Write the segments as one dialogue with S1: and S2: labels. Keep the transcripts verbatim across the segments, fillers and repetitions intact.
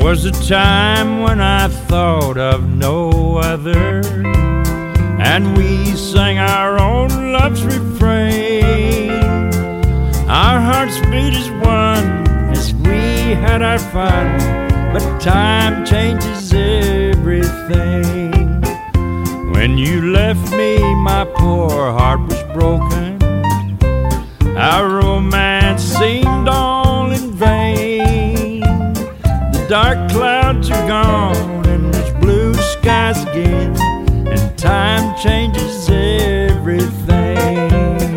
S1: was a time when I thought of no other, and we sang our own love's refrain. Our hearts beat as one as we had our fun, but time changes everything. When you left me, my poor heart was broken. Our romance seemed all in vain. The dark clouds are gone and there's blue skies again, and time changes everything.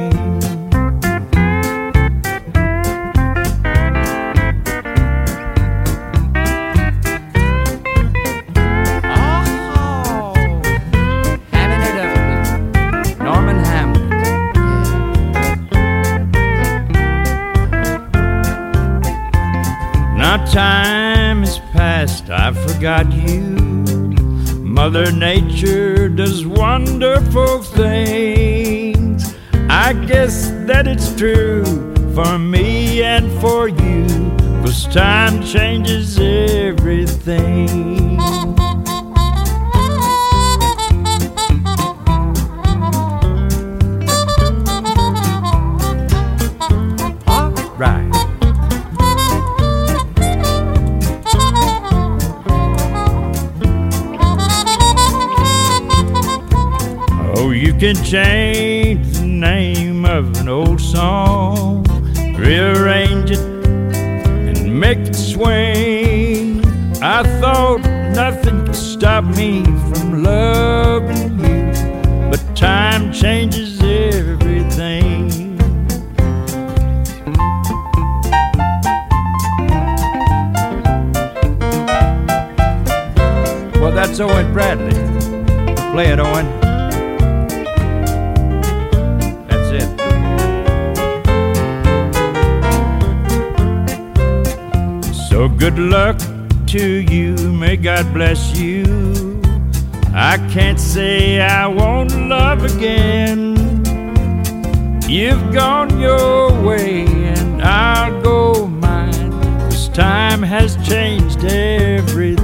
S1: Now time has passed, I forgot you. Mother Nature does wonderful things. I guess that it's true for me and for you, 'cause time changes everything. All right. Oh, you can change the name of an old song, rearrange it and make it swing. I thought nothing could stop me from loving you, but time changes everything. Well, that's Owen Bradley. Play it, Owen. So good luck to you, may God bless you. I can't say I won't love again. You've gone your way and I'll go mine, 'cause time has changed everything.